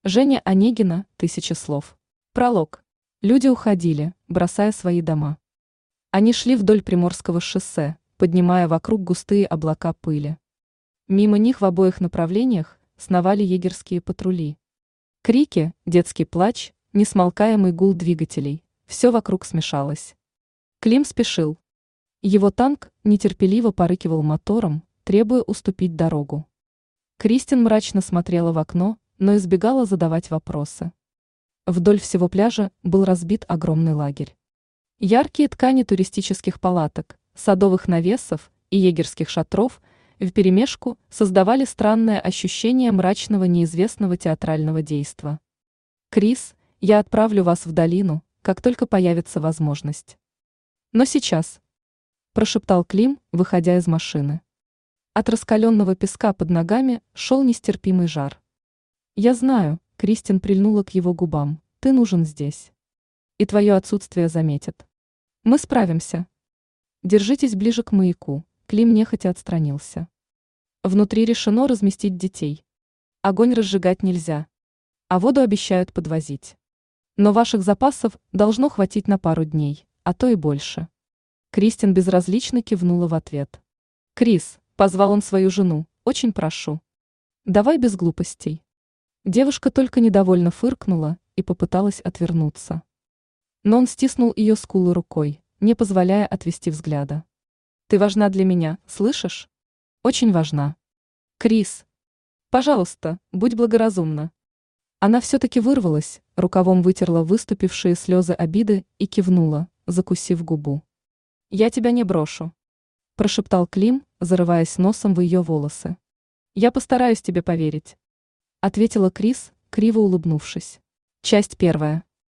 Женя Онегина «Тысяча слов». Пролог. Люди уходили, бросая свои дома. Они шли вдоль Приморского шоссе, поднимая вокруг густые облака пыли. Мимо них в обоих направлениях сновали егерские патрули. Крики, детский плач, несмолкаемый гул двигателей – все вокруг смешалось. Клим спешил. Его танк нетерпеливо порыкивал мотором, требуя уступить дорогу. Кристин мрачно смотрела в окно, но избегала задавать вопросы. Вдоль всего пляжа был разбит огромный лагерь. Яркие ткани туристических палаток, садовых навесов и егерских шатров вперемешку создавали странное ощущение мрачного неизвестного театрального действа. «Крис, я отправлю вас в долину, как только появится возможность. Но сейчас», – прошептал Клим, выходя из машины. От раскаленного песка под ногами шел нестерпимый жар. «Я знаю», – Кристин прильнула к его губам, – «ты нужен здесь. И твое отсутствие заметят. Мы справимся. Держитесь ближе к маяку», – Клим нехотя отстранился. Внутри решено разместить детей. Огонь разжигать нельзя. А воду обещают подвозить. Но ваших запасов должно хватить на пару дней, а то и больше. Кристин безразлично кивнула в ответ. «Крис», – позвал он свою жену, – «очень прошу. Давай без глупостей». Девушка только недовольно фыркнула и попыталась отвернуться. Но он стиснул ее скулы рукой, не позволяя отвести взгляда. «Ты важна для меня, слышишь? Очень важна. Крис, пожалуйста, будь благоразумна». Она все-таки вырвалась, рукавом вытерла выступившие слезы обиды и кивнула, закусив губу. «Я тебя не брошу», – прошептал Клим, зарываясь носом в ее волосы. «Я постараюсь тебе поверить», – ответила Крис, криво улыбнувшись. Часть 1.